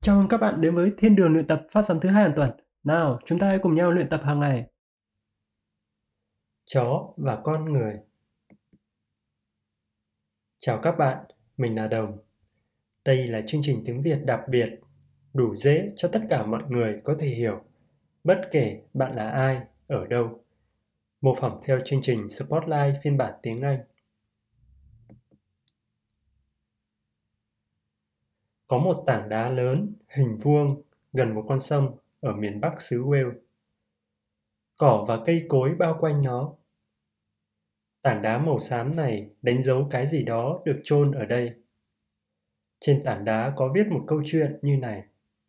Chào mừng các bạn đến với Thiên đường luyện tập phát sóng thứ 2 hàng tuần. Nào, chúng ta hãy cùng nhau luyện tập hàng ngày. Chó và con người. Chào các bạn, mình là Đồng. Đây là chương trình tiếng Việt đặc biệt, đủ dễ cho tất cả mọi người có thể hiểu, bất kể bạn là ai, ở đâu. Mô phỏng theo chương trình Spotlight phiên bản tiếng Anh. Có một tảng đá lớn, hình vuông, gần một con sông ở miền Bắc xứ Wales. Cỏ và cây cối bao quanh nó. Tảng đá màu xám này đánh dấu cái gì đó được chôn ở đây. Trên tảng đá có viết một câu chuyện như này.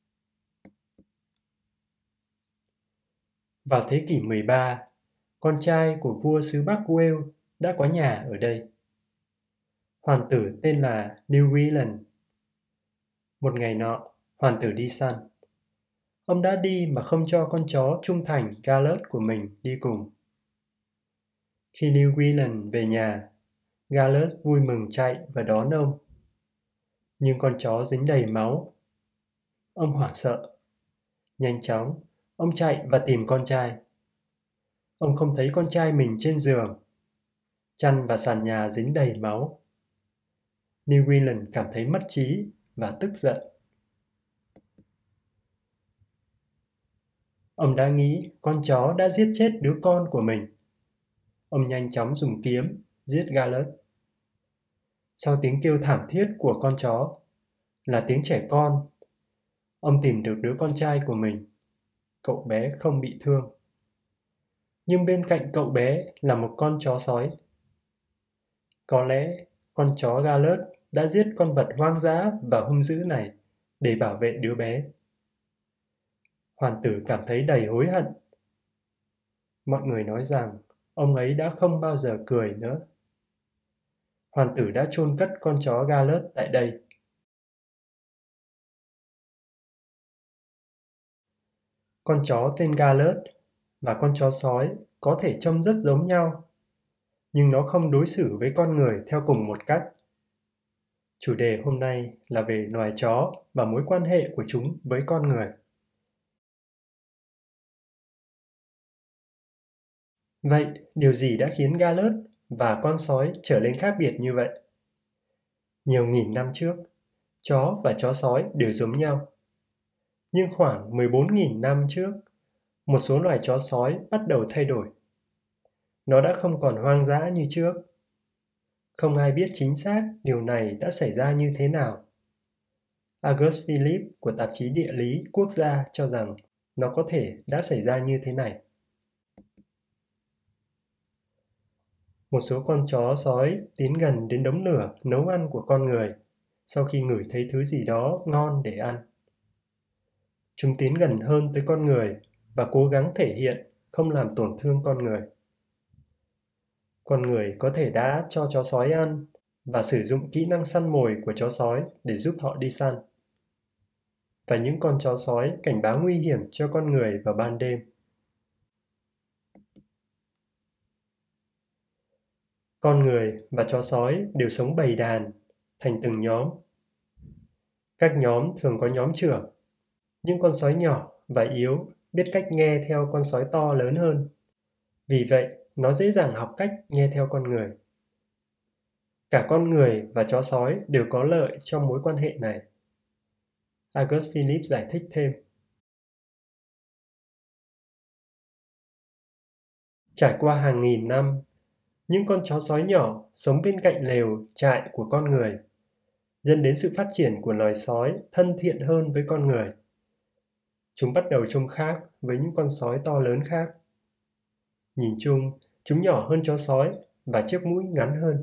Vào thế kỷ 13, con trai của vua xứ Bắc Wales đã có nhà ở đây. Hoàng tử tên là Llewellyn. Một ngày nọ, hoàng tử đi săn. Ông đã đi mà không cho con chó trung thành Galert của mình đi cùng. Khi Llewellyn về nhà, Galert vui mừng chạy và đón ông. Nhưng con chó dính đầy máu. Ông hoảng sợ. Nhanh chóng, ông chạy và tìm con trai. Ông không thấy con trai mình trên giường. Chăn và sàn nhà dính đầy máu. Llewellyn cảm thấy mất trí và tức giận. Ông đã nghĩ con chó đã giết chết đứa con của mình. Ông nhanh chóng dùng kiếm giết Galert. Sau tiếng kêu thảm thiết của con chó là tiếng trẻ con, ông tìm được đứa con trai của mình. Cậu bé không bị thương. Nhưng bên cạnh cậu bé là một con chó sói. Có lẽ con chó Galert đã giết con vật hoang dã và hung dữ này để bảo vệ đứa bé. Hoàng tử cảm thấy đầy hối hận. Mọi người nói rằng ông ấy đã không bao giờ cười nữa. Hoàng tử đã chôn cất con chó Galert tại đây. Con chó tên Galert và con chó sói có thể trông rất giống nhau, nhưng nó không đối xử với con người theo cùng một cách. Chủ đề hôm nay là về loài chó và mối quan hệ của chúng với con người. Vậy, điều gì đã khiến Galert và con sói trở nên khác biệt như vậy? Nhiều nghìn năm trước, chó và chó sói đều giống nhau. Nhưng khoảng 14.000 năm trước, một số loài chó sói bắt đầu thay đổi. Nó đã không còn hoang dã như trước. Không ai biết chính xác điều này đã xảy ra như thế nào. August Philip của tạp chí Địa lý Quốc gia cho rằng nó có thể đã xảy ra như thế này. Một số con chó sói tiến gần đến đống lửa nấu ăn của con người sau khi ngửi thấy thứ gì đó ngon để ăn. Chúng tiến gần hơn tới con người và cố gắng thể hiện không làm tổn thương con người. Con người có thể đã cho chó sói ăn và sử dụng kỹ năng săn mồi của chó sói để giúp họ đi săn. Và những con chó sói cảnh báo nguy hiểm cho con người vào ban đêm. Con người và chó sói đều sống bầy đàn, thành từng nhóm. Các nhóm thường có nhóm trưởng. Những con sói nhỏ và yếu biết cách nghe theo con sói to lớn hơn. Vì vậy, nó dễ dàng học cách nghe theo con người. Cả con người và chó sói đều có lợi trong mối quan hệ này. August Philip giải thích thêm. Trải qua hàng nghìn năm, những con chó sói nhỏ sống bên cạnh lều trại của con người, dẫn đến sự phát triển của loài sói thân thiện hơn với con người. Chúng bắt đầu trông khác với những con sói to lớn khác. Nhìn chung, chúng nhỏ hơn chó sói và chiếc mũi ngắn hơn.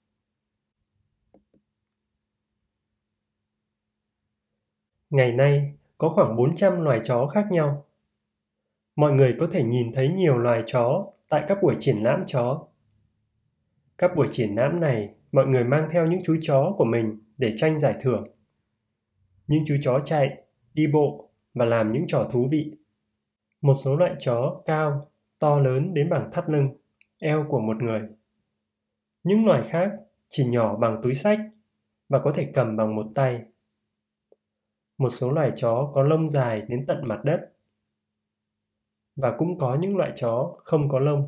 Ngày nay, có khoảng 400 loài chó khác nhau. Mọi người có thể nhìn thấy nhiều loài chó tại các buổi triển lãm chó. Các buổi triển lãm này, mọi người mang theo những chú chó của mình để tranh giải thưởng. Những chú chó chạy, đi bộ và làm những trò thú vị. Một số loại chó cao, to lớn đến bằng thắt lưng, eo của một người. Những loài khác chỉ nhỏ bằng túi xách và có thể cầm bằng một tay. Một số loài chó có lông dài đến tận mặt đất, và cũng có những loại chó không có lông.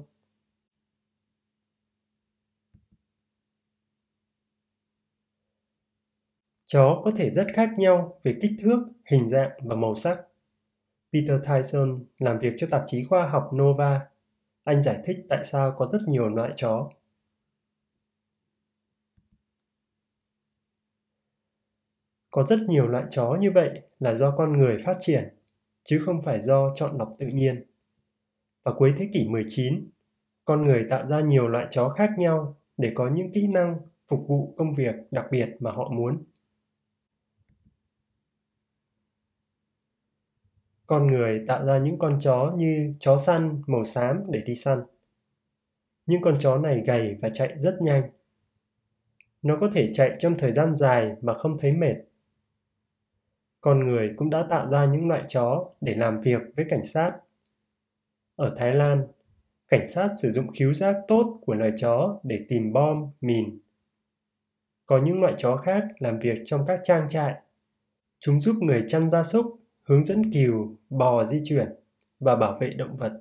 Chó có thể rất khác nhau về kích thước, hình dạng và màu sắc. Peter Tyson làm việc cho tạp chí khoa học Nova. Anh giải thích tại sao có rất nhiều loại chó. Có rất nhiều loại chó như vậy là do con người phát triển, chứ không phải do chọn lọc tự nhiên. Vào cuối thế kỷ 19, con người tạo ra nhiều loại chó khác nhau để có những kỹ năng phục vụ công việc đặc biệt mà họ muốn. Con người tạo ra những con chó như chó săn màu xám để đi săn. Những con chó này gầy và chạy rất nhanh. Nó có thể chạy trong thời gian dài mà không thấy mệt. Con người cũng đã tạo ra những loại chó để làm việc với cảnh sát. Ở Thái Lan, cảnh sát sử dụng khứu giác tốt của loài chó để tìm bom, mìn. Có những loại chó khác làm việc trong các trang trại. Chúng giúp người chăn gia súc, hướng dẫn cừu, bò di chuyển và bảo vệ động vật.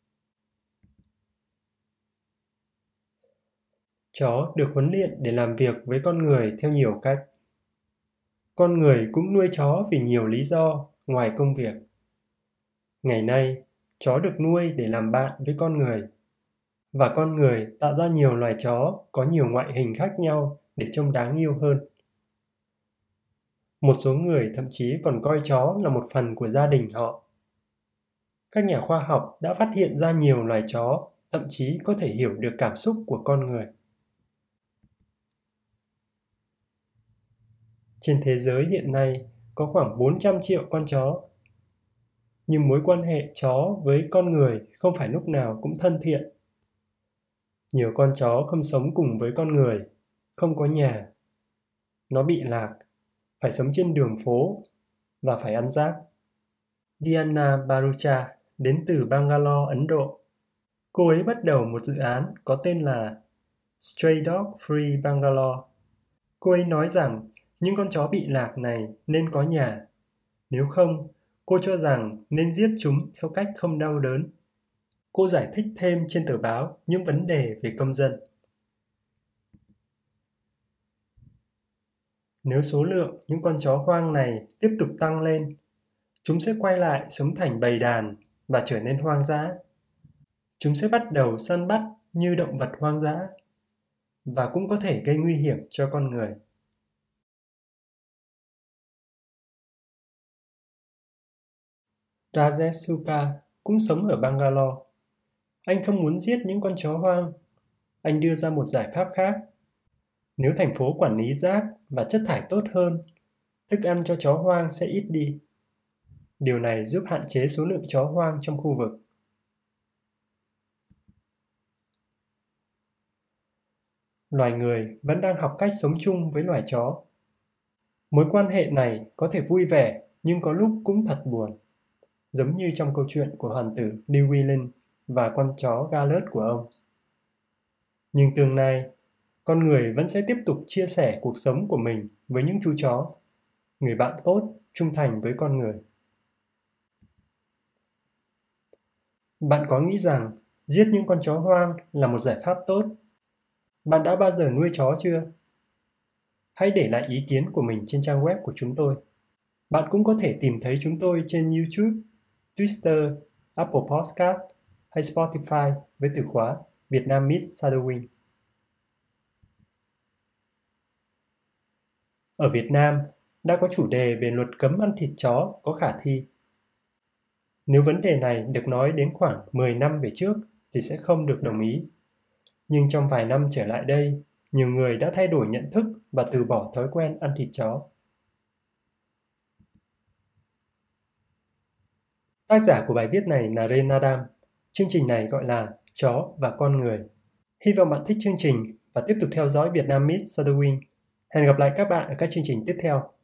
Chó được huấn luyện để làm việc với con người theo nhiều cách. Con người cũng nuôi chó vì nhiều lý do ngoài công việc. Ngày nay, chó được nuôi để làm bạn với con người. Và con người tạo ra nhiều loài chó có nhiều ngoại hình khác nhau để trông đáng yêu hơn. Một số người thậm chí còn coi chó là một phần của gia đình họ. Các nhà khoa học đã phát hiện ra nhiều loài chó thậm chí có thể hiểu được cảm xúc của con người. Trên thế giới hiện nay có khoảng 400 triệu con chó. Nhưng mối quan hệ chó với con người không phải lúc nào cũng thân thiện. Nhiều con chó không sống cùng với con người, không có nhà. Nó bị lạc, phải sống trên đường phố và phải ăn rác. Diana Barucha đến từ Bangalore, Ấn Độ. Cô ấy bắt đầu một dự án có tên là Stray Dog Free Bangalore. Cô ấy nói rằng những con chó bị lạc này nên có nhà. Nếu không, cô cho rằng nên giết chúng theo cách không đau đớn. Cô giải thích thêm trên tờ báo những vấn đề về công dân. Nếu số lượng những con chó hoang này tiếp tục tăng lên, chúng sẽ quay lại sống thành bầy đàn và trở nên hoang dã. Chúng sẽ bắt đầu săn bắt như động vật hoang dã và cũng có thể gây nguy hiểm cho con người. Rajesh Suka cũng sống ở Bangalore. Anh không muốn giết những con chó hoang. Anh đưa ra một giải pháp khác. Nếu thành phố quản lý rác và chất thải tốt hơn, thức ăn cho chó hoang sẽ ít đi. Điều này giúp hạn chế số lượng chó hoang trong khu vực. Loài người vẫn đang học cách sống chung với loài chó. Mối quan hệ này có thể vui vẻ nhưng có lúc cũng thật buồn. Giống như trong câu chuyện của hoàng tử Llewellyn và con chó Galert của ông. Nhưng tương lai, con người vẫn sẽ tiếp tục chia sẻ cuộc sống của mình với những chú chó, người bạn tốt, trung thành với con người. Bạn có nghĩ rằng giết những con chó hoang là một giải pháp tốt? Bạn đã bao giờ nuôi chó chưa? Hãy để lại ý kiến của mình trên trang web của chúng tôi. Bạn cũng có thể tìm thấy chúng tôi trên YouTube, Twitter, Apple Podcast hay Spotify với từ khóa Vietnam Meets Shadowing. Ở Việt Nam, đã có chủ đề về luật cấm ăn thịt chó có khả thi. Nếu vấn đề này được nói đến khoảng 10 năm về trước thì sẽ không được đồng ý. Nhưng trong vài năm trở lại đây, nhiều người đã thay đổi nhận thức và từ bỏ thói quen ăn thịt chó. Tác giả của bài viết này là Ren Adam. Chương trình này gọi là Chó và Con Người. Hy vọng bạn thích chương trình và tiếp tục theo dõi Vietnam Meets Shadowing. Hẹn gặp lại các bạn ở các chương trình tiếp theo.